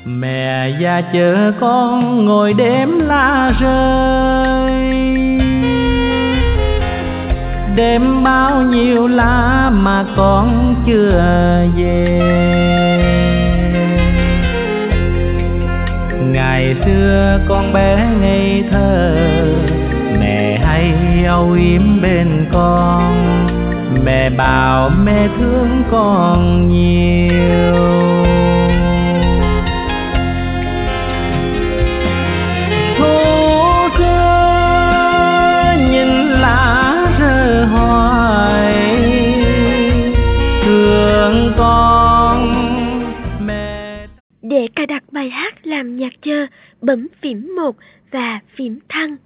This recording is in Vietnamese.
Mẹ già chờ con ngồi đêm lá rơi, đêm bao nhiêu lá mà con chưa về. Ngày xưa con bé ngây thơ, mẹ hay âu yếm bên con. Mẹ bảo mẹ thương con nhiều. Để cài đặt bài hát làm nhạc chờ, bấm phím 1 và phím thăng.